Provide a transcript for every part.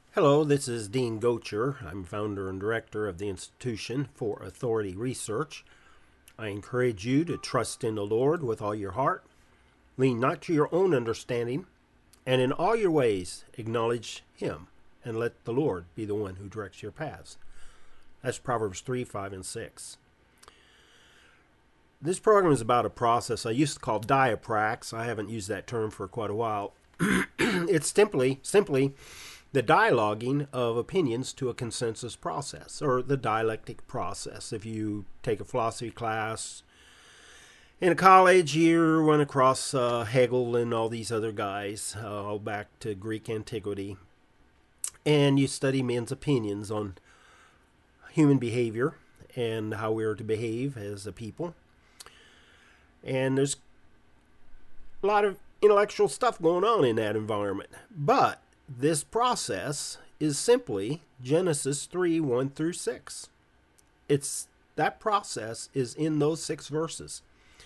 Hello, this is Dean Gocher. I'm founder and director of the Institution for Authority Research. I encourage you to trust in the Lord with all your heart, lean not to your own understanding, and in all your ways acknowledge Him, and let the Lord be the one who directs your paths. That's Proverbs 3, 5, and 6. This program is about a process I used to call diaprax. I haven't used that term for quite a while. It's simply the dialoguing of opinions to a consensus process, or the dialectic process. If you take a philosophy class in a college, you run across Hegel and all these other guys, all back to Greek antiquity, and you study men's opinions on human behavior and how we are to behave as a people. And there's a lot of intellectual stuff going on in that environment. But this process is simply Genesis 3, 1 through 6. That process is in those 6 verses.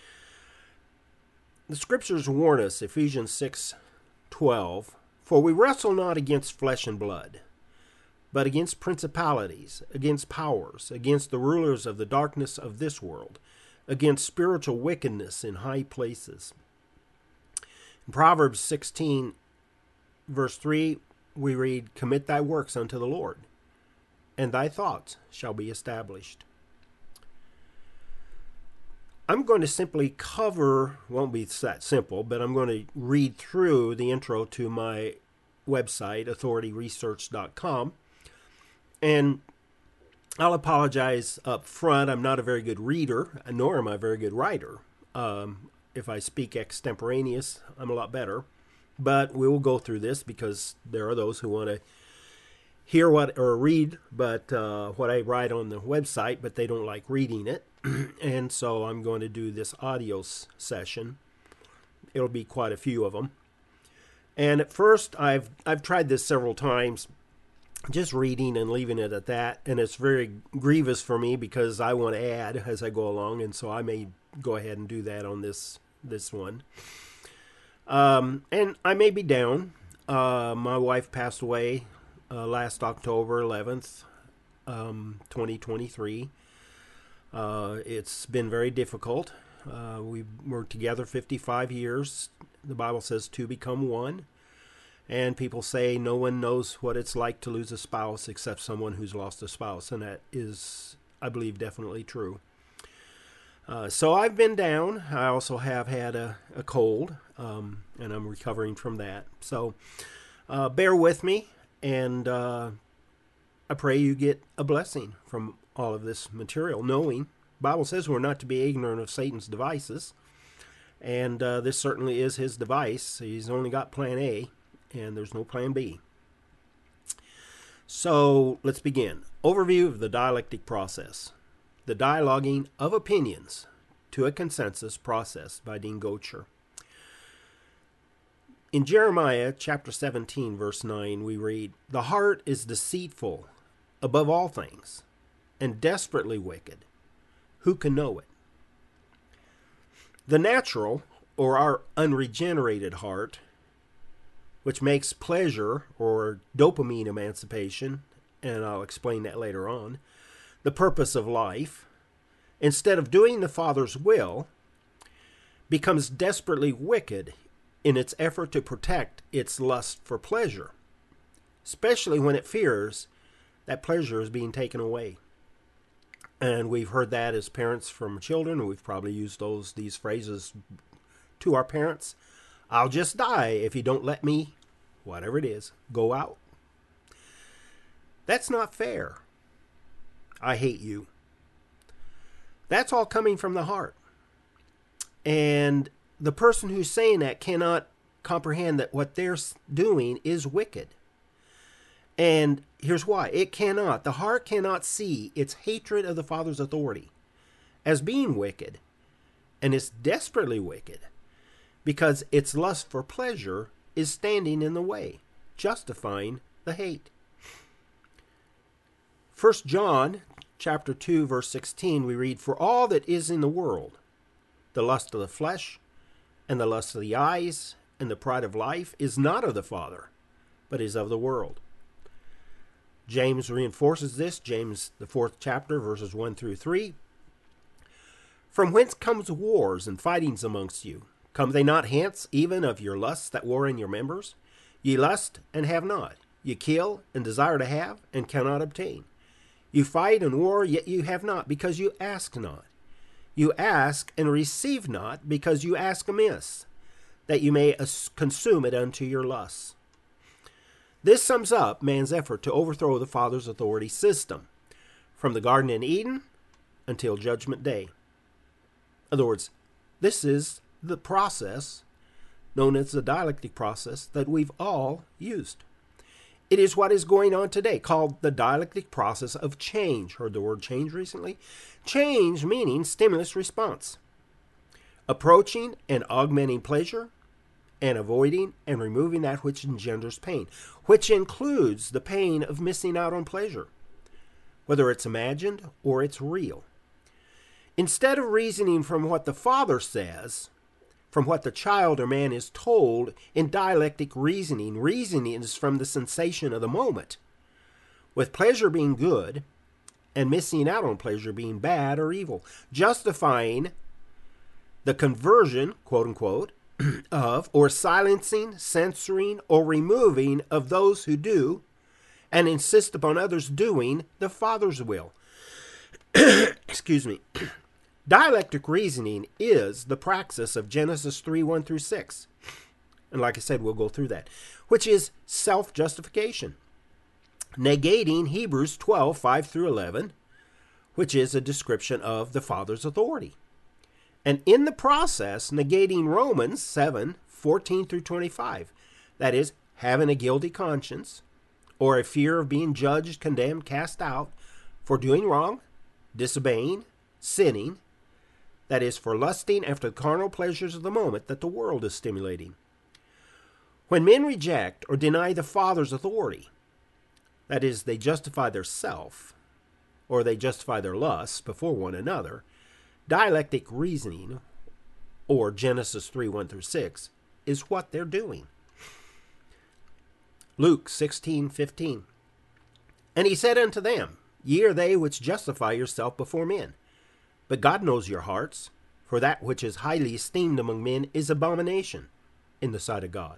The scriptures warn us, Ephesians 6, 12, "For we wrestle not against flesh and blood, but against principalities, against powers, against the rulers of the darkness of this world, against spiritual wickedness in high places." In Proverbs 16, verse 3, we read, "Commit thy works unto the Lord, and thy thoughts shall be established." I'm going to simply cover, won't be that simple, but I'm going to read through the intro to my website, authorityresearch.com, and I'll apologize up front. I'm not a very good reader, nor am I a very good writer. If I speak extemporaneous, I'm a lot better. But we will go through this because there are those who want to hear or read what I write on the website, but they don't like reading it. And so I'm going to do this audio session. It'll be quite a few of them. And at first, I've tried this several times, just reading and leaving it at that. And it's very grievous for me because I want to add as I go along, and so I may go ahead and do that on this one. And I may be down. My wife passed away last October 11th, 2023. It's been very difficult. We were together 55 years. The Bible says two become one. And people say no one knows what it's like to lose a spouse except someone who's lost a spouse. And that is, I believe, definitely true. So I've been down. I also have had a cold, and I'm recovering from that. So bear with me, and I pray you get a blessing from all of this material, knowing the Bible says we're not to be ignorant of Satan's devices, and this certainly is his device. He's only got plan A, and there's no plan B. So let's begin. Overview of the dialectic process. The dialoguing of opinions to a consensus process by Dean Gocher. In Jeremiah chapter 17, verse 9, we read, "The heart is deceitful above all things, and desperately wicked. Who can know it?" The natural, or our unregenerated heart, which makes pleasure or dopamine emancipation, and I'll explain that later on, the purpose of life, instead of doing the Father's will, becomes desperately wicked in its effort to protect its lust for pleasure, especially when it fears that pleasure is being taken away. And we've heard that as parents from children, and we've probably used these phrases to our parents. "I'll just die if you don't let me," whatever it is, "go out." That's not fair. "I hate you." That's all coming from the heart. And the person who's saying that cannot comprehend that what they're doing is wicked. And here's why. It cannot. The heart cannot see its hatred of the Father's authority as being wicked. And it's desperately wicked because its lust for pleasure is standing in the way, justifying the hate. 1 John chapter 2, verse 16, we read, "For all that is in the world, the lust of the flesh, and the lust of the eyes, and the pride of life, is not of the Father, but is of the world." James reinforces this, James, the 4th chapter, verses 1 through 3. From whence comes wars and fightings amongst you? Come they not hence, even of your lusts that war in your members? Ye lust and have not. Ye kill and desire to have and cannot obtain. You fight and war, yet you have not, because you ask not. You ask and receive not, because you ask amiss, that you may consume it unto your lusts. This sums up man's effort to overthrow the Father's authority system, from the Garden in Eden until Judgment Day. In other words, this is the process known as the dialectic process that we've all used. It is what is going on today, called the dialectic process of change. Heard the word change recently? Change meaning stimulus response. Approaching and augmenting pleasure, and avoiding and removing that which engenders pain, which includes the pain of missing out on pleasure, whether it's imagined or it's real. Instead of reasoning from what the Father says, from what the child or man is told, in dialectic reasoning is from the sensation of the moment, with pleasure being good and missing out on pleasure being bad or evil, justifying the conversion, quote unquote, of or silencing, censoring, or removing of those who do and insist upon others doing the Father's will. Excuse me. Dialectic reasoning is the praxis of Genesis 3, 1 through 6. And like I said, we'll go through that, which is self-justification. Negating Hebrews 12, 5 through 11, which is a description of the Father's authority. And in the process, negating Romans 7, 14 through 25. That is, having a guilty conscience, or a fear of being judged, condemned, cast out for doing wrong, disobeying, sinning. That is, for lusting after the carnal pleasures of the moment that the world is stimulating. When men reject or deny the Father's authority, that is, they justify their self, or they justify their lusts before one another, dialectic reasoning, or Genesis 3, 1 through 6, is what they're doing. Luke 16, 15. And he said unto them, Ye are they which justify yourself before men. But God knows your hearts, for that which is highly esteemed among men is abomination in the sight of God.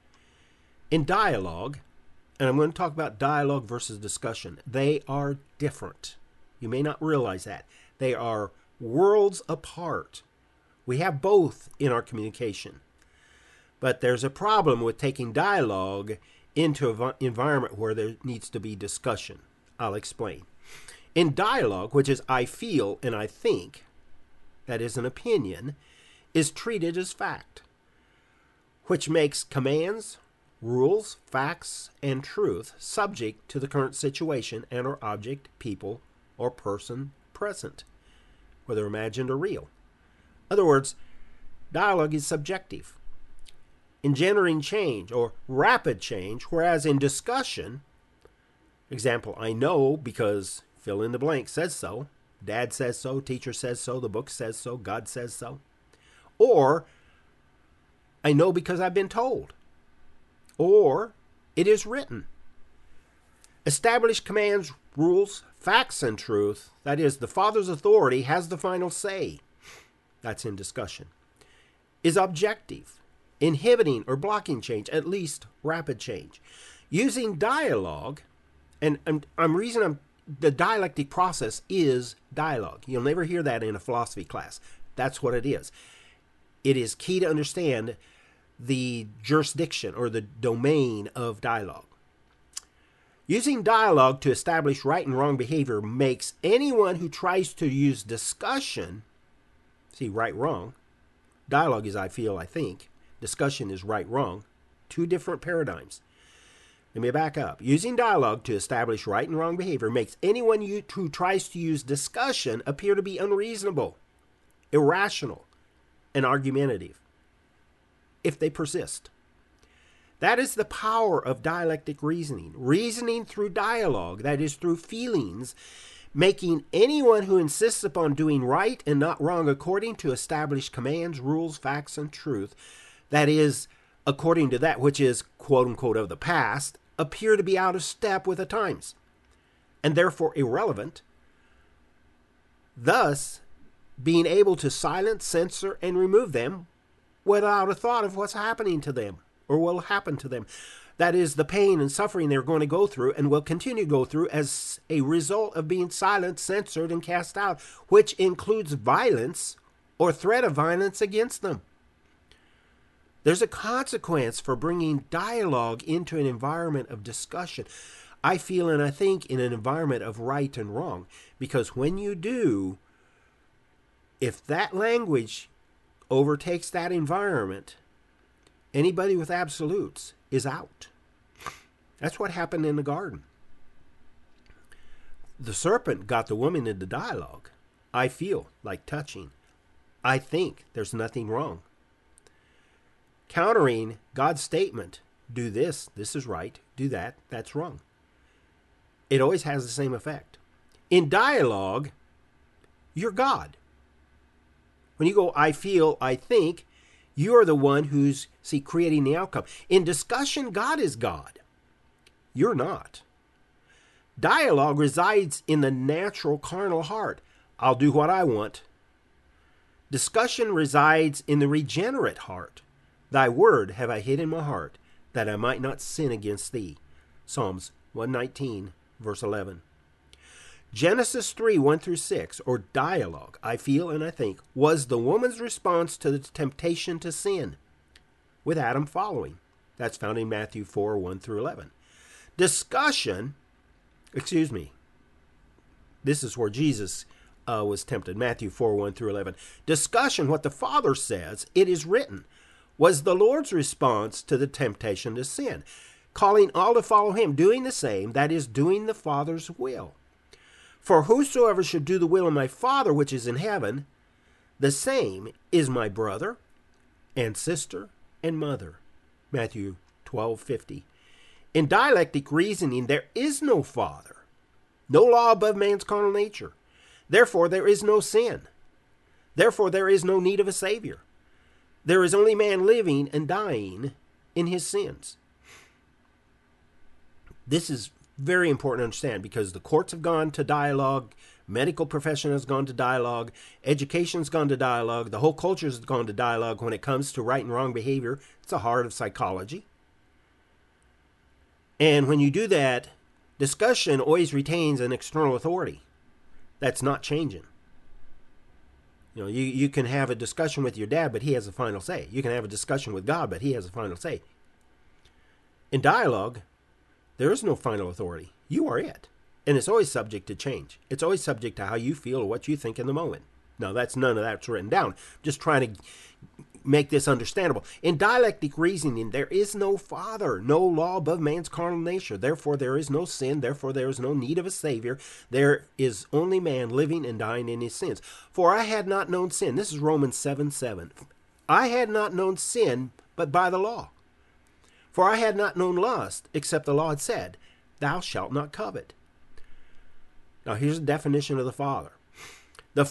In dialogue, and I'm going to talk about dialogue versus discussion, they are different. You may not realize that. They are worlds apart. We have both in our communication. But there's a problem with taking dialogue into an environment where there needs to be discussion. I'll explain. In dialogue, which is I feel and I think, that is an opinion, is treated as fact, which makes commands, rules, facts, and truth subject to the current situation and or object, people, or person present, whether imagined or real. In other words, dialogue is subjective, engendering change or rapid change, whereas in discussion, example, I know because fill in the blank says so, dad says so, teacher says so, the book says so, God says so, or I know because I've been told, or it is written. Established commands, rules, facts, and truth, that is, the Father's authority has the final say, that's in discussion, is objective, inhibiting or blocking change, at least rapid change. Using dialogue, and the dialectic process is dialogue. You'll never hear that in a philosophy class. That's what it is. It is key to understand the jurisdiction or the domain of dialogue. Using dialogue to establish right and wrong behavior makes anyone who tries to use discussion, see, right, wrong, dialogue is I feel, I think, discussion is right, wrong, two different paradigms. Let me back up. Using dialogue to establish right and wrong behavior makes anyone who tries to use discussion appear to be unreasonable, irrational, and argumentative, if they persist. That is the power of dialectic reasoning. Reasoning through dialogue, that is through feelings, making anyone who insists upon doing right and not wrong according to established commands, rules, facts, and truth, that is, according to that which is, quote-unquote, of the past, appear to be out of step with the times. and therefore irrelevant, thus being able to silence, censor, and remove them without a thought of what's happening to them or will happen to them. That is, the pain and suffering they're going to go through and will continue to go through as a result of being silenced, censored, and cast out, which includes violence or threat of violence against them. There's a consequence for bringing dialogue into an environment of discussion. I feel and I think in an environment of right and wrong, because when you do, if that language overtakes that environment, anybody with absolutes is out. That's what happened in the garden. The serpent got the woman into dialogue. I feel like touching. I think there's nothing wrong. Countering God's statement, do this, this is right, do that, that's wrong. It always has the same effect. In dialogue, you're God. When you go, I feel, I think, you're the one who's, creating the outcome. In discussion, God is God. You're not. Dialogue resides in the natural carnal heart. I'll do what I want. Discussion resides in the regenerate heart. Thy word have I hid in my heart, that I might not sin against thee. Psalms 119, verse 11. Genesis 3, 1 through 6, or dialogue, I feel and I think, was the woman's response to the temptation to sin, with Adam following. That's found in Matthew 4, 1 through 11. Discussion, this is where Jesus was tempted, Matthew 4, 1 through 11. Discussion, what the Father says, it is written, was the Lord's response to the temptation to sin, calling all to follow him, doing the same, that is, doing the Father's will. For whosoever should do the will of my Father which is in heaven, the same is my brother and sister and mother. Matthew 12:50. In dialectic reasoning, there is no Father, no law above man's carnal nature. Therefore, there is no sin. Therefore, there is no need of a Savior. There is only man living and dying in his sins. This is very important to understand because the courts have gone to dialogue, medical profession has gone to dialogue, education's gone to dialogue, the whole culture has gone to dialogue when it comes to right and wrong behavior. It's the heart of psychology. And when you do that, discussion always retains an external authority. That's not changing. You can have a discussion with your dad, but he has the final say. You can have a discussion with God, but he has the final say. In dialogue, there is no final authority. You are it. And it's always subject to change. It's always subject to how you feel or what you think in the moment. Now, none of that's written down. Just trying to make this understandable. In dialectic reasoning, there is no Father, no law above man's carnal nature. Therefore, there is no sin. Therefore, there is no need of a Savior. There is only man living and dying in his sins. For I had not known sin. This is Romans 7:7. I had not known sin, but by the law. For I had not known lust, except the law had said, thou shalt not covet. Now here's the definition of the Father. The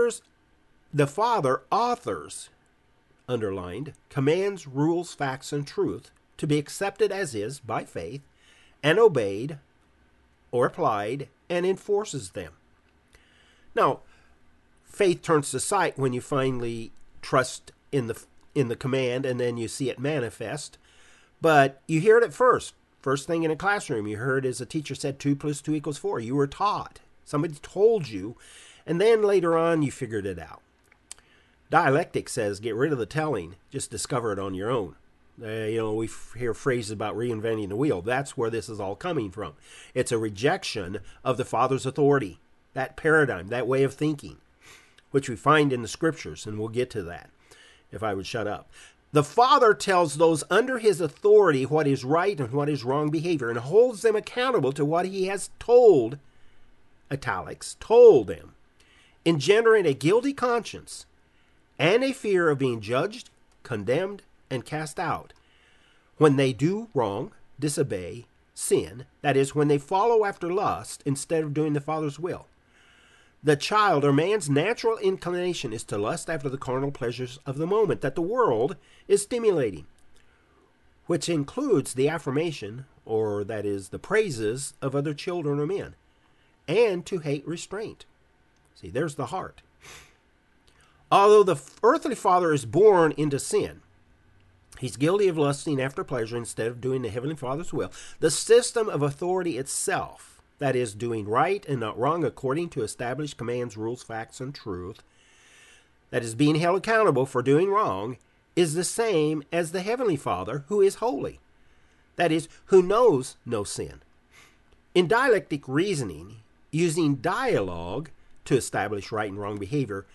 Father authors, underlined, commands, rules, facts, and truth to be accepted as is by faith and obeyed or applied and enforces them. Now, faith turns to sight when you finally trust in the command and then you see it manifest. But you hear it at first. First thing in a classroom, you heard as a teacher said 2 + 2 = 4. You were taught. Somebody told you. And then later on, you figured it out. Dialectic says get rid of the telling. Just discover it on your own. We hear phrases about reinventing the wheel. That's where this is all coming from. It's a rejection of the Father's authority. That paradigm, that way of thinking, which we find in the Scriptures. And we'll get to that if I would shut up. The Father tells those under his authority what is right and what is wrong behavior and holds them accountable to what he has told, italics, told them, engendering a guilty conscience and a fear of being judged, condemned, and cast out when they do wrong, disobey, sin, that is, when they follow after lust instead of doing the Father's will. The child or man's natural inclination is to lust after the carnal pleasures of the moment that the world is stimulating, which includes the affirmation, or that is the praises of other children or men. and to hate restraint. See, there's the heart. Although the earthly father is born into sin, he's guilty of lusting after pleasure instead of doing the Heavenly Father's will. The system of authority itself, that is, doing right and not wrong according to established commands, rules, facts, and truth, that is, being held accountable for doing wrong, is the same as the Heavenly Father, who is holy. That is, who knows no sin. In dialectic reasoning, using dialogue to establish right and wrong behavior,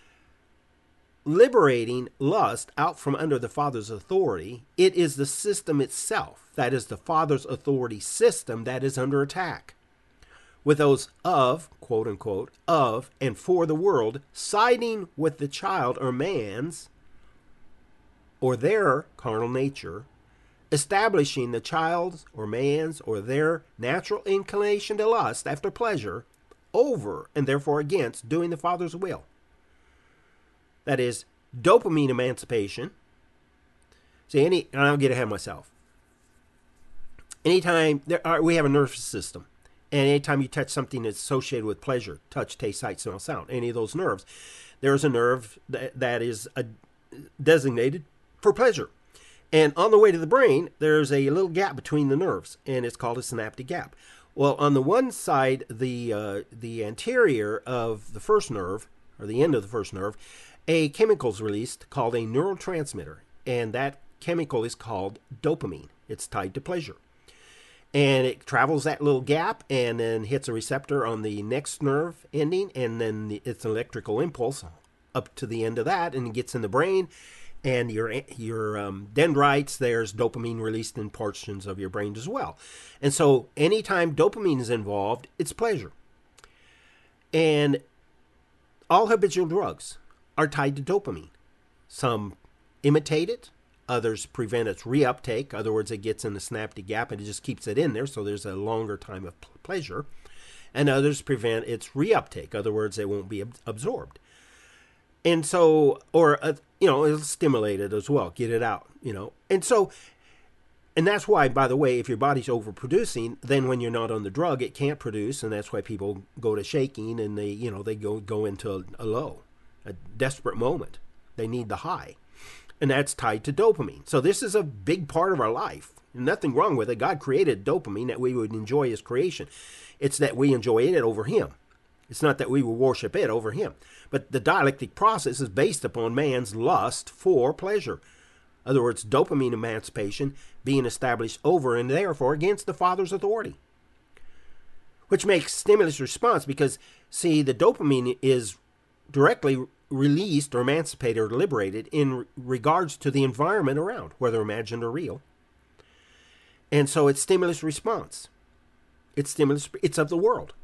liberating lust out from under the Father's authority, it is the system itself, that is the Father's authority system, that is under attack. With those of, quote unquote, of and for the world siding with the child or man's or their carnal nature, establishing the child's or man's or their natural inclination to lust after pleasure over and therefore against doing the Father's will. That is, dopamine emancipation. See, and I'll get ahead of myself. Anytime we have a nervous system, and anytime you touch something that's associated with pleasure, touch, taste, sight, smell, sound, any of those nerves, there's a nerve that is designated for pleasure. And on the way to the brain, there's a little gap between the nerves, and it's called a synaptic gap. Well, on the one side, the anterior of the first nerve, or the end of the first nerve, a chemical is released called a neurotransmitter, and that chemical is called dopamine. It's tied to pleasure. And it travels that little gap and then hits a receptor on the next nerve ending, and then it's an electrical impulse up to the end of that, and it gets in the brain, and your dendrites, there's dopamine released in portions of your brain as well. And so anytime dopamine is involved, it's pleasure. And all habitual drugs are tied to dopamine. Some imitate it, others prevent its reuptake. In other words, it gets in the synaptic gap and it just keeps it in there, so there's a longer time of pleasure. And others prevent its reuptake. In other words, it won't be absorbed. And so, or, it'll stimulate it as well, get it out, And so, and that's why, by the way, if your body's overproducing, then when you're not on the drug, it can't produce, and that's why people go to shaking and they go into a low, a desperate moment. They need the high. And that's tied to dopamine. So this is a big part of our life. Nothing wrong with it. God created dopamine that we would enjoy His creation. It's that we enjoy it over Him. It's not that we will worship it over Him. But the dialectic process is based upon man's lust for pleasure. In other words, dopamine emancipation being established over and therefore against the Father's authority. Which makes stimulus response because, see, the dopamine is directly released or emancipated or liberated in regards to the environment around, whether imagined or real. And so it's stimulus response. It's of the world.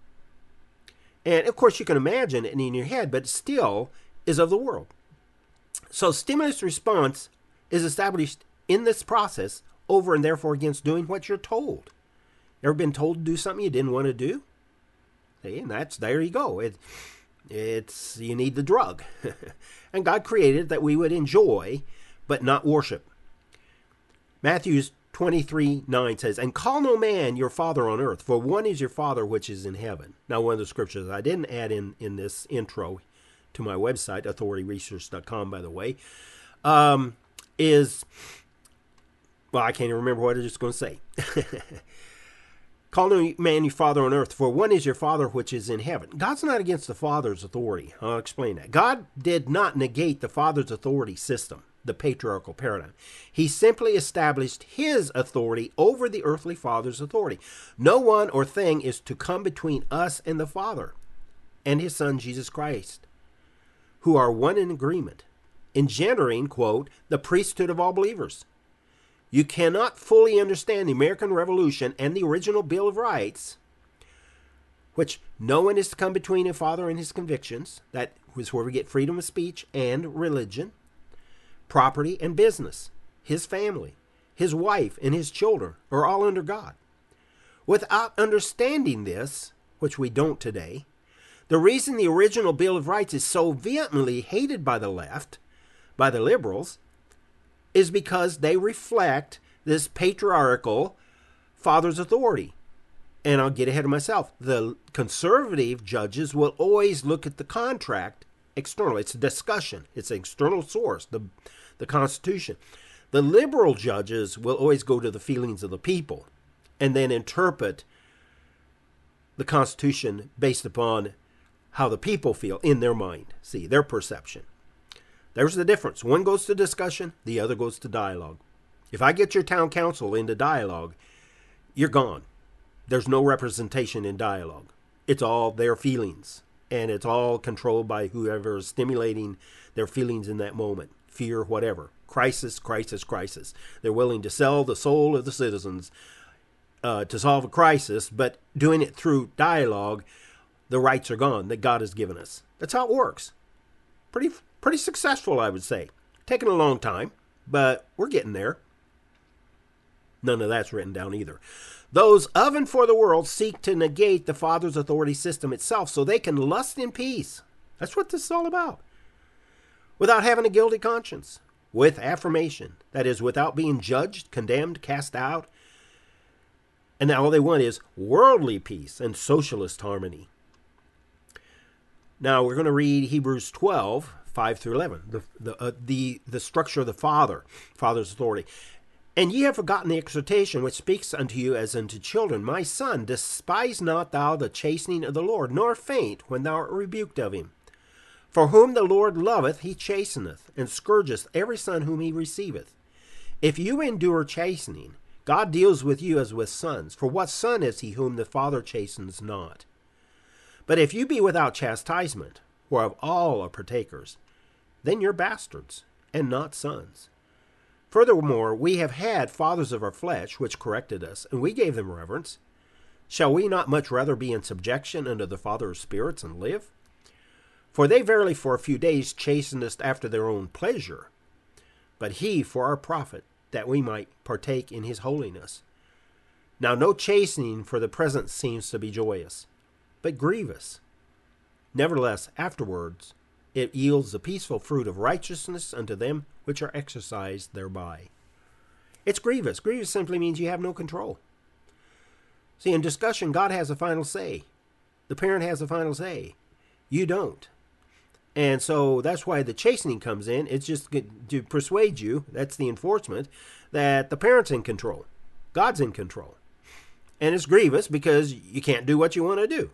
And of course you can imagine it in your head, but it still is of the world. So stimulus response is established in this process over and therefore against doing what you're told. Ever been told to do something you didn't want to do? See, and there you go. It's you need the drug. And God created that we would enjoy, but not worship. Matthew 23:9 says, "And call no man your father on earth, for one is your Father which is in heaven." Now, one of the scriptures I didn't add in this intro to my website, authorityresearch.com, by the way, is, well, I can't even remember what I was just going to say. Call no man your father on earth, for one is your Father which is in heaven. God's not against the Father's authority. I'll explain that. God did not negate the Father's authority system, the patriarchal paradigm. He simply established His authority over the earthly father's authority. No one or thing is to come between us and the Father and His Son, Jesus Christ, who are one in agreement, engendering, quote, the priesthood of all believers. You cannot fully understand the American Revolution and the original Bill of Rights, which no one is to come between a father and his convictions. That was where we get freedom of speech and religion, property and business, his family, his wife, and his children are all under God. Without understanding this, which we don't today, the reason the original Bill of Rights is so vehemently hated by the left, by the liberals, is because they reflect this patriarchal father's authority. and I'll get ahead of myself. The conservative judges will always look at the contract external. It's a discussion. It's an external source, the Constitution. The liberal judges will always go to the feelings of the people and then interpret the Constitution based upon how the people feel in their mind. See, their perception. There's the difference. One goes to discussion, the other goes to dialogue. If I get your town council into dialogue, you're gone. There's no representation in dialogue. It's all their feelings, and it's all controlled by whoever is stimulating their feelings in that moment. Fear, whatever. Crisis, crisis, crisis. They're willing to sell the soul of the citizens to solve a crisis, but doing it through dialogue, the rights are gone that God has given us. That's how it works. Pretty successful, I would say. Taking a long time, but we're getting there. None of that's written down either. Those of and for the world seek to negate the Father's authority system itself so they can lust in peace. That's what this is all about. Without having a guilty conscience. With affirmation. That is, without being judged, condemned, cast out. And all they want is worldly peace and socialist harmony. Now we're going to read Hebrews 12, 5 through 11. The structure of the Father's authority. And ye have forgotten the exhortation which speaks unto you as unto children. My son, despise not thou the chastening of the Lord, nor faint when thou art rebuked of him. For whom the Lord loveth, he chasteneth, and scourgeth every son whom he receiveth. If you endure chastening, God deals with you as with sons. For what son is he whom the Father chastens not? But if you be without chastisement, whereof all are partakers, then you're bastards, and not sons. Furthermore, we have had fathers of our flesh, which corrected us, and we gave them reverence. Shall we not much rather be in subjection unto the Father of spirits and live? For they verily for a few days chastened us after their own pleasure, but he for our profit, that we might partake in his holiness. Now no chastening for the present seems to be joyous, but grievous. Nevertheless, afterwards it yields the peaceful fruit of righteousness unto them which are exercised thereby. It's grievous. Grievous simply means you have no control. See, in discussion, God has a final say. The parent has a final say. You don't. And so that's why the chastening comes in. It's just to persuade you, that's the enforcement, that the parent's in control. God's in control. And it's grievous because you can't do what you want to do.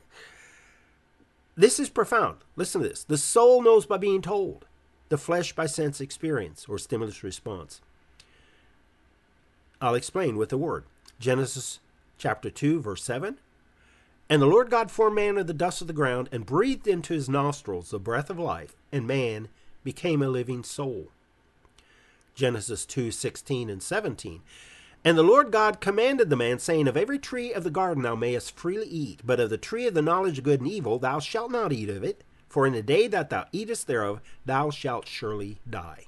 This is profound. Listen to this. The soul knows by being told. The flesh by sense experience or stimulus response. I'll explain with the word. Genesis chapter 2, verse 7. And the Lord God formed man of the dust of the ground and breathed into his nostrils the breath of life, and man became a living soul. Genesis 2, 16 and 17. And the Lord God commanded the man, saying, Of every tree of the garden thou mayest freely eat, but of the tree of the knowledge of good and evil thou shalt not eat of it, for in the day that thou eatest thereof thou shalt surely die.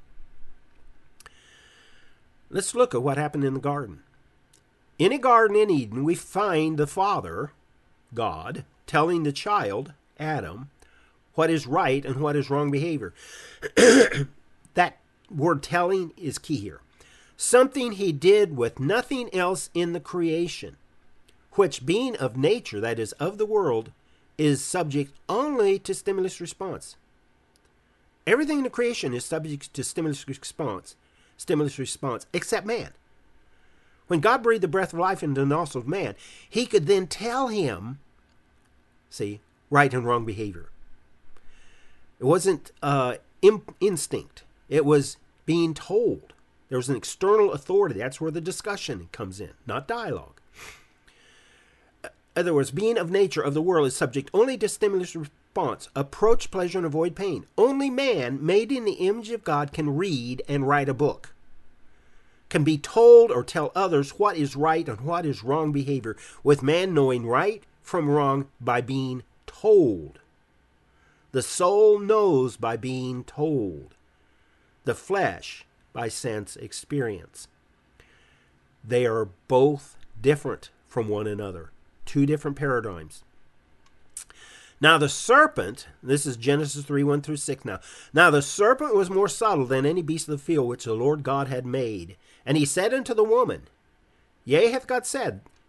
Let's look at what happened in the garden. In a garden in Eden, we find the Father, God, telling the child, Adam, what is right and what is wrong behavior. That word telling is key here. Something he did with nothing else in the creation, which being of nature, that is, of the world, is subject only to stimulus response. Everything in the creation is subject to stimulus response, except man. When God breathed the breath of life into the nostrils of man, he could then tell him, see, right and wrong behavior. It wasn't instinct. It was being told. There was an external authority. That's where the discussion comes in, not dialogue. In other words, being of nature of the world is subject only to stimulus response. Approach pleasure and avoid pain. Only man, made in the image of God, can read and write a book. Can be told or tell others what is right and what is wrong behavior, with man knowing right from wrong by being told. The soul knows by being told. The flesh by sense experience. They are both different from one another. Two different paradigms. Now the serpent, this is Genesis 3, 1 through 6 now. Now the serpent was more subtle than any beast of the field which the Lord God had made. And he said unto the woman, Yea, hath God said,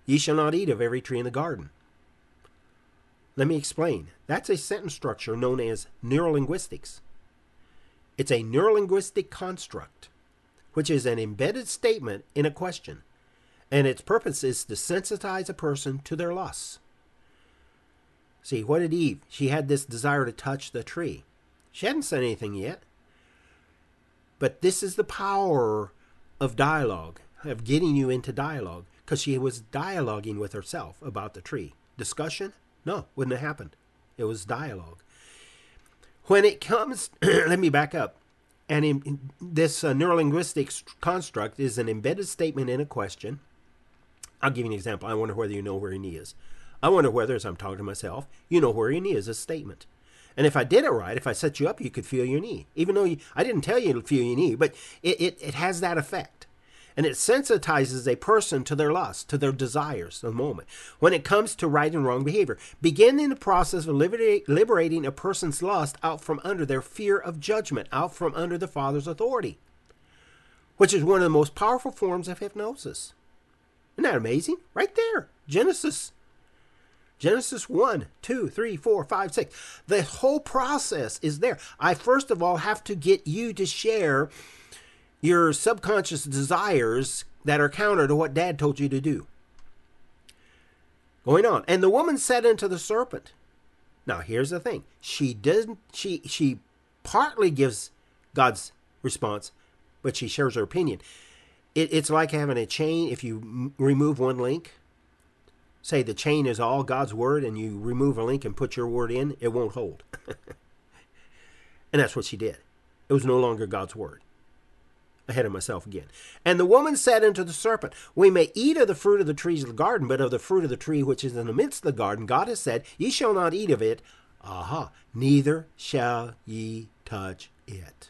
Ye shall not eat of every tree in the garden. Let me explain. That's a sentence structure known as neurolinguistics. It's a neurolinguistic construct, which is an embedded statement in a question, and its purpose is to sensitize a person to their lusts. See, what did Eve? She had this desire to touch the tree. She hadn't said anything yet. But this is the power of dialogue, of getting you into dialogue, because she was dialoguing with herself about the tree. Discussion? No, wouldn't have happened. It was dialogue. When it comes, let me back up. And this neurolinguistic construct is an embedded statement in a question. I'll give you an example. I wonder whether you know where your knee is. I wonder whether, as I'm talking to myself, you know where your knee is, a statement. And if I did it right, if I set you up, you could feel your knee. Even though I didn't tell you to feel your knee, but it has that effect. And it sensitizes a person to their lust, to their desires of the moment. When it comes to right and wrong behavior, beginning the process of liberating a person's lust out from under their fear of judgment, out from under the Father's authority, which is one of the most powerful forms of hypnosis. Isn't that amazing? Right there. Genesis 1, 2, 3, 4, 5, 6. The whole process is there. I first of all have to get you to share your subconscious desires that are counter to what Dad told you to do. Going on. And the woman said unto the serpent. Now here's the thing. She partly gives God's response, but she shares her opinion. It's like having a chain. If you remove one link, say the chain is all God's word, and you remove a link and put your word in, it won't hold. And that's what she did. It was no longer God's word. Ahead of myself again. And the woman said unto the serpent, we may eat of the fruit of the trees of the garden, but of the fruit of the tree which is in the midst of the garden, God has said, ye shall not eat of it, neither shall ye touch it.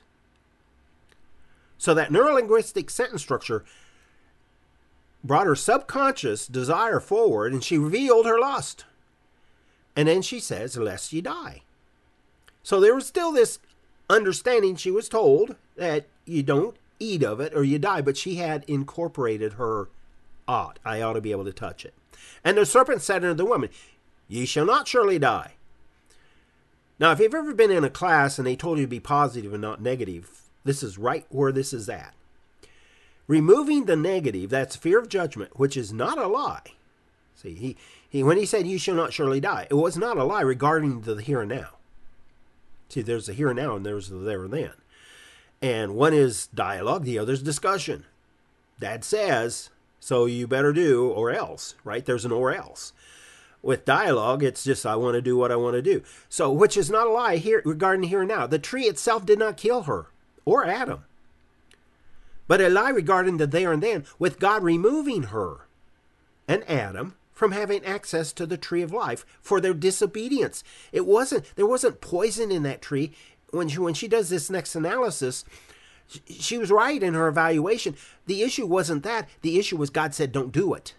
So that neurolinguistic sentence structure brought her subconscious desire forward, and she revealed her lust. And then she says, lest ye die. So there was still this understanding. She was told that you don't eat of it or you die, but she had incorporated her ought. I ought to be able to touch it. And the serpent said unto the woman, ye shall not surely die. Now, if you've ever been in a class and they told you to be positive and not negative, this is right where this is at. Removing the negative, that's fear of judgment, which is not a lie. See, when he said, you shall not surely die, it was not a lie regarding the here and now. See, there's the here and now and there's the there and then. And one is dialogue, the other is discussion. Dad says, so you better do or else, right? There's an or else. With dialogue, it's just, I want to do what I want to do. So, which is not a lie here regarding here and now. The tree itself did not kill her or Adam. But a lie regarding the there and then, with God removing her and Adam from having access to the tree of life for their disobedience. There wasn't poison in that tree. When she does this next analysis, she was right in her evaluation. The issue wasn't that. The issue was God said, don't do it.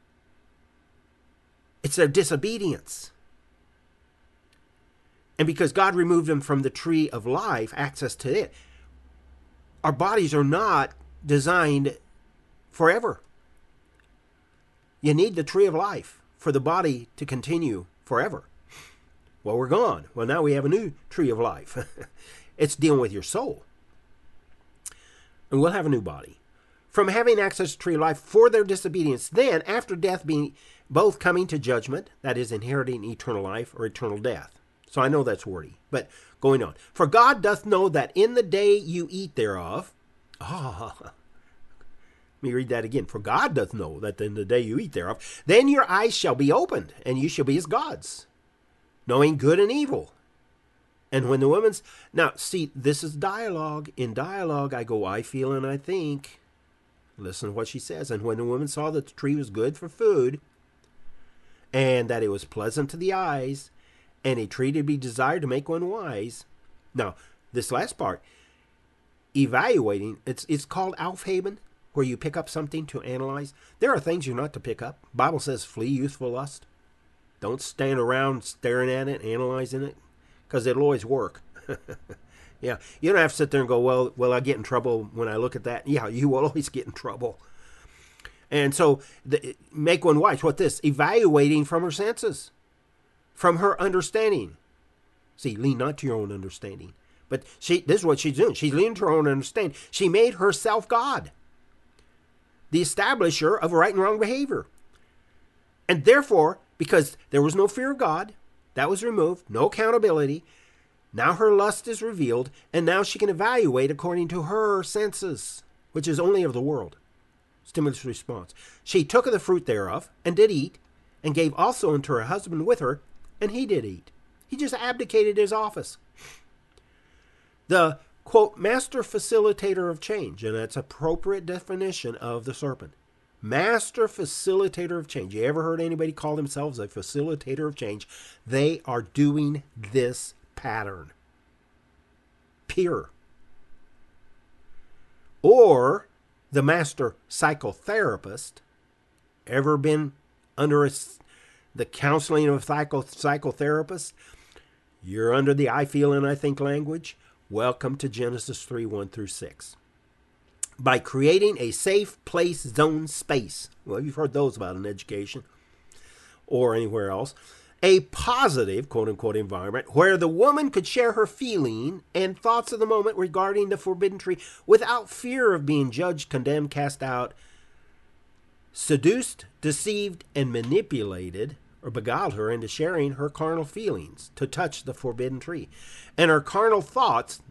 It's their disobedience. And because God removed them from the tree of life, access to it, our bodies are not designed forever. You need the tree of life for the body to continue forever. Well, we're gone. Well, now we have a new tree of life. It's dealing with your soul. And we'll have a new body. From having access to tree of life for their disobedience, then, after death, being both coming to judgment, that is, inheriting eternal life or eternal death. So I know that's wordy, but going on. For God doth know that in the day you eat thereof, let me read that again. For God doth know that in the day you eat thereof, then your eyes shall be opened, and you shall be as gods, knowing good and evil. And when the woman's... Now, see, this is dialogue. In dialogue, I go, I feel and I think. Listen to what she says. And when the woman saw that the tree was good for food, and that it was pleasant to the eyes, and a tree to be desired to make one wise. Now, this last part, evaluating, it's called Aufheben, where you pick up something to analyze. There are things you're not to pick up. The Bible says, flee youthful lust. Don't stand around staring at it, analyzing it, because it'll always work. Yeah, you don't have to sit there and go, well, I get in trouble when I look at that. Yeah, you will always get in trouble. And so make one wise. What this? Evaluating from her senses, from her understanding. See, lean not to your own understanding. But this is what she's doing. She's leaning to her own understanding. She made herself God, the establisher of right and wrong behavior. And therefore, because there was no fear of God, that was removed, no accountability, now her lust is revealed, and now she can evaluate according to her senses, which is only of the world. Stimulus response. She took of the fruit thereof, and did eat, and gave also unto her husband with her, and he did eat. He just abdicated his office. The, quote, master facilitator of change, and that's appropriate definition of the serpent. Master facilitator of change. You ever heard anybody call themselves a facilitator of change? They are doing this pattern. Pure. Or the master psychotherapist. Ever been under the counseling of a psychotherapist? You're under the I feel and I think language. Welcome to Genesis 3:1-6. By creating a safe place, zone, space. Well, you've heard those about in education or anywhere else. A positive, quote-unquote, environment where the woman could share her feeling and thoughts of the moment regarding the forbidden tree without fear of being judged, condemned, cast out, seduced, deceived, and manipulated, or beguiled her into sharing her carnal feelings to touch the forbidden tree. And her carnal thoughts,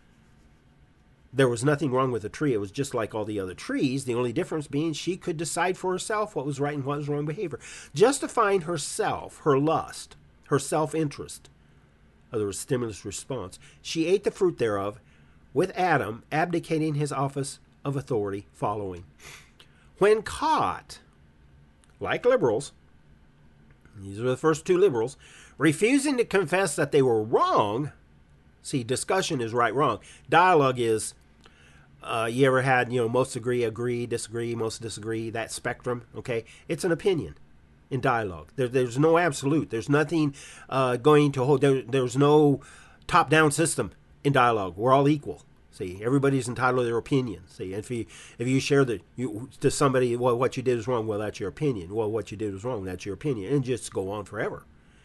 there was nothing wrong with the tree. It was just like all the other trees. The only difference being she could decide for herself what was right and what was wrong behavior. Justifying herself, her lust, her self-interest, other words, stimulus response. She ate the fruit thereof with Adam, abdicating his office of authority following. When caught, like liberals, these are the first two liberals, refusing to confess that they were wrong. See, discussion is right, wrong. Dialogue is, you ever had, most agree, disagree, most disagree, that spectrum, okay? It's an opinion in dialogue. There's no absolute. There's nothing going to hold. There's no top-down system in dialogue. We're all equal. See, everybody's entitled to their opinion. See, if you share to somebody, well, what you did is wrong, well, that's your opinion. Well, what you did was wrong, that's your opinion. And just go on forever.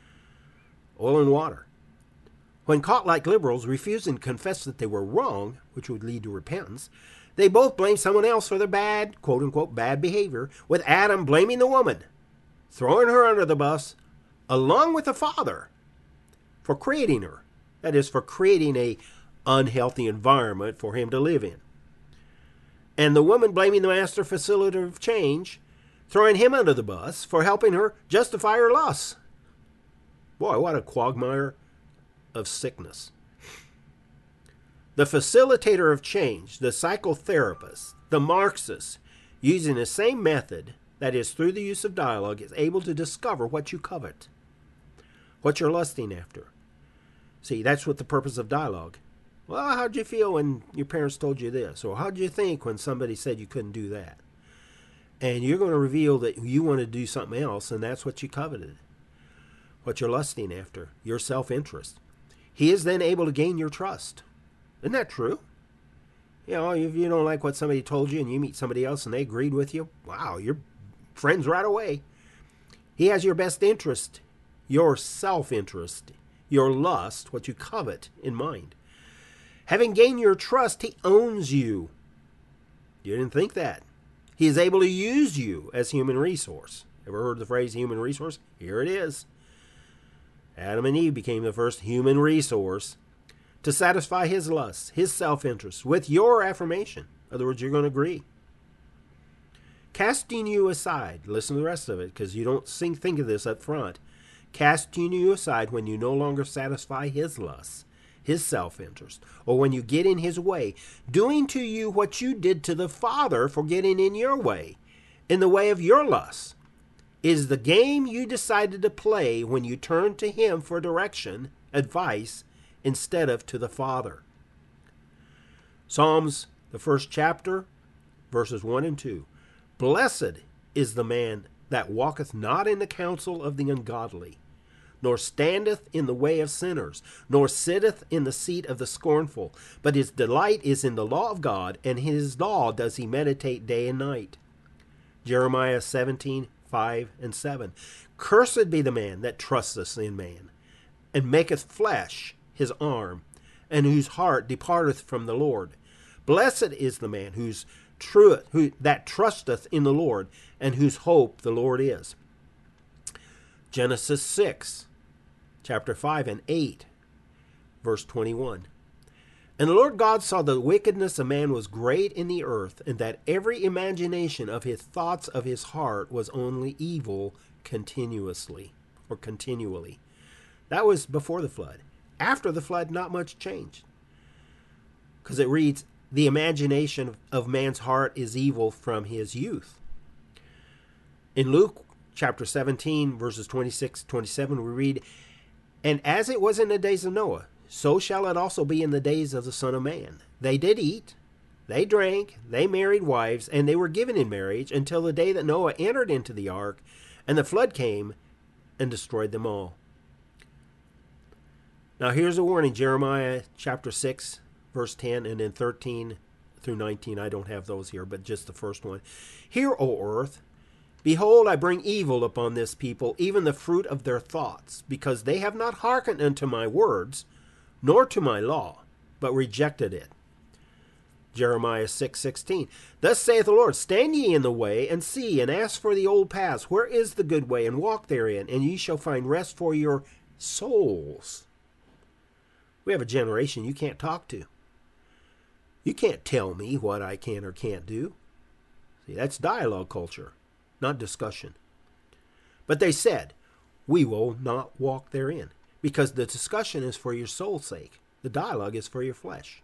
Oil and water. When caught like liberals, refusing to confess that they were wrong, which would lead to repentance, they both blame someone else for their bad, quote-unquote, bad behavior, with Adam blaming the woman, throwing her under the bus, along with the father, for creating her. That is, for creating a unhealthy environment for him to live in. And the woman blaming the master facilitator of change, throwing him under the bus for helping her justify her lusts. Boy, what a quagmire of sickness. The facilitator of change, the psychotherapist, the Marxist, using the same method, that is through the use of dialogue, is able to discover what you covet, what you're lusting after. See, that's what the purpose of dialogue. Well, how'd you feel when your parents told you this? Or how'd you think when somebody said you couldn't do that? And you're going to reveal that you want to do something else, and that's what you coveted, what you're lusting after, your self-interest. He is then able to gain your trust. Isn't that true? If you don't like what somebody told you and you meet somebody else and they agreed with you, wow, you're friends right away. He has your best interest, your self-interest, your lust, what you covet in mind. Having gained your trust, he owns you. You didn't think that. He is able to use you as human resource. Ever heard the phrase human resource? Here it is. Adam and Eve became the first human resource to satisfy his lusts, his self-interest, with your affirmation. In other words, you're going to agree. Casting you aside. Listen to the rest of it, because you don't think of this up front. Casting you aside when you no longer satisfy his lusts, his self-interest, or when you get in his way, doing to you what you did to the Father for getting in your way, in the way of your lusts, is the game you decided to play when you turned to him for direction, advice, instead of to the Father. Psalms, the first chapter, verses 1 and 2. Blessed is the man that walketh not in the counsel of the ungodly, nor standeth in the way of sinners, nor sitteth in the seat of the scornful. But his delight is in the law of God, and his law does he meditate day and night. Jeremiah 17:5 and 7. Cursed be the man that trusteth in man, and maketh flesh his arm, and whose heart departeth from the Lord. Blessed is the man that trusteth in the Lord, and whose hope the Lord is. Genesis 6, chapter 5 and 8, verse 21. And the Lord God saw the wickedness of man was great in the earth, and that every imagination of his thoughts of his heart was only evil continually. That was before the flood. After the flood, not much changed. Because it reads, the imagination of man's heart is evil from his youth. In Luke chapter 17, verses 26-27, we read, and as it was in the days of Noah, so shall it also be in the days of the Son of Man. They did eat, they drank, they married wives, and they were given in marriage until the day that Noah entered into the ark, and the flood came and destroyed them all. Now here's a warning, Jeremiah chapter 6, verse 10, and then 13 through 19. I don't have those here, but just the first one. Hear, O earth, behold, I bring evil upon this people, even the fruit of their thoughts, because they have not hearkened unto my words, nor to my law, but rejected it. Jeremiah 6:16. Thus saith the Lord, stand ye in the way, and see, and ask for the old paths, where is the good way, and walk therein, and ye shall find rest for your souls. We have a generation you can't talk to. You can't tell me what I can or can't do. See, that's dialogue culture, not discussion. But they said, we will not walk therein, because the discussion is for your soul's sake. The dialogue is for your flesh.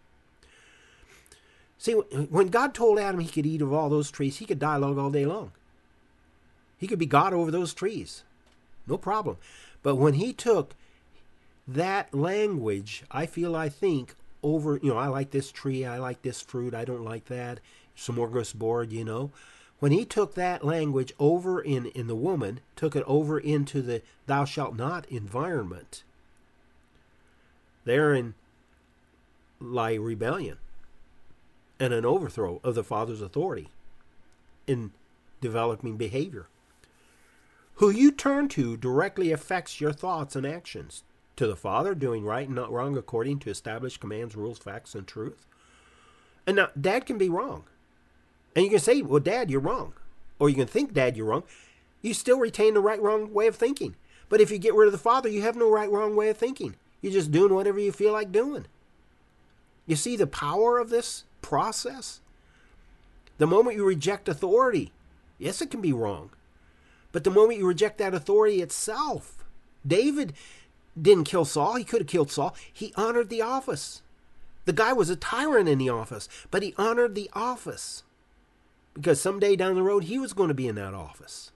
See, when God told Adam he could eat of all those trees, he could dialogue all day long. He could be God over those trees. No problem. But when he took that language, I think, over, I like this tree, I like this fruit, I don't like that, smorgasbord, When he took that language over in the woman, took it over into the thou shalt not environment, therein lie rebellion and an overthrow of the Father's authority in developing behavior. Who you turn to directly affects your thoughts and actions. To the Father, doing right and not wrong according to established commands, rules, facts, and truth. And now, Dad can be wrong. And you can say, well, Dad, you're wrong. Or you can think, Dad, you're wrong. You still retain the right, wrong way of thinking. But if you get rid of the Father, you have no right, wrong way of thinking. You're just doing whatever you feel like doing. You see the power of this process? The moment you reject authority, yes, it can be wrong. But the moment you reject that authority itself, David didn't kill Saul. He could have killed Saul. He honored the office. The guy was a tyrant in the office, but he honored the office because someday down the road he was going to be in that office.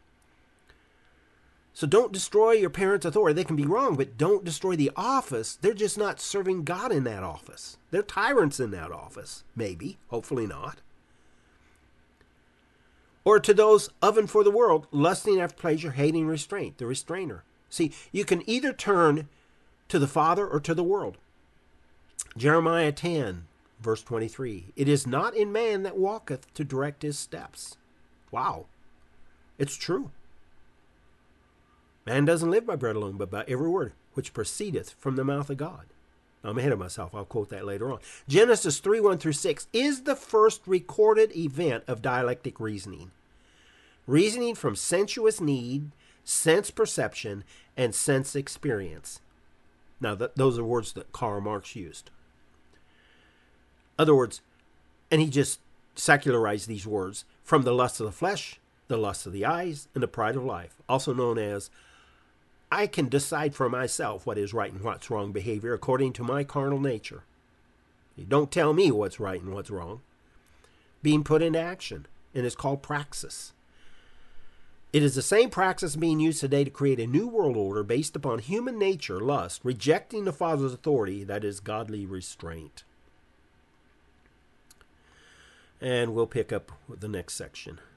So don't destroy your parents' authority. They can be wrong, but don't destroy the office. They're just not serving God in that office. They're tyrants in that office. Maybe. Hopefully not. Or to those of and for the world, lusting after pleasure, hating restraint, the restrainer. See, you can either turn to the Father or to the world. Jeremiah 10, verse 23. It is not in man that walketh to direct his steps. Wow. It's true. Man doesn't live by bread alone, but by every word which proceedeth from the mouth of God. I'm ahead of myself. I'll quote that later on. Genesis 3:1-6 is the first recorded event of dialectic reasoning. Reasoning from sensuous need, sense perception, and sense experience. Now, those are words that Karl Marx used. Other words, and he just secularized these words, from the lust of the flesh, the lust of the eyes, and the pride of life, also known as, I can decide for myself what is right and what's wrong behavior according to my carnal nature. You don't tell me what's right and what's wrong. Being put into action, and it's called praxis. It is the same praxis being used today to create a new world order based upon human nature, lust, rejecting the Father's authority, that is godly restraint. And we'll pick up with the next section.